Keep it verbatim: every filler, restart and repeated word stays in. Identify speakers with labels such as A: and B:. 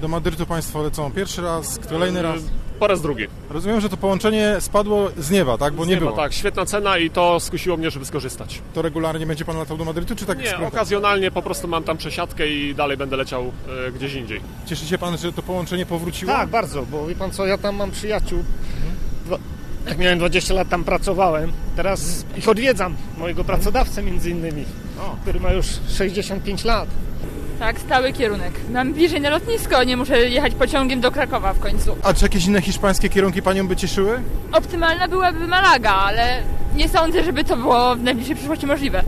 A: Do Madrytu Państwo lecą pierwszy raz, kolejny raz?
B: Po raz drugi.
A: Rozumiem, że to połączenie spadło z nieba, tak? Bo
B: z
A: nie
B: nieba,
A: było.
B: Tak, świetna cena i to skusiło mnie, żeby skorzystać.
A: To regularnie będzie Pan latał do Madrytu, czy tak
B: Nie,
A: skrótem?
B: okazjonalnie po prostu mam tam przesiadkę i dalej będę leciał e, gdzieś indziej.
A: Cieszy się Pan, że to połączenie powróciło?
C: Tak, bardzo, bo wie Pan co, ja tam mam przyjaciół. Dwa, jak miałem dwadzieścia lat tam pracowałem, teraz ich odwiedzam, mojego pracodawcę między innymi,
A: O.
C: który ma już sześćdziesiąt pięć lat.
D: Tak, stały kierunek. Mam bliżej na lotnisko, nie muszę jechać pociągiem do Krakowa w końcu.
A: A czy jakieś inne hiszpańskie kierunki Panią by cieszyły?
D: Optymalna byłaby Malaga, ale nie sądzę, żeby to było w najbliższej przyszłości możliwe.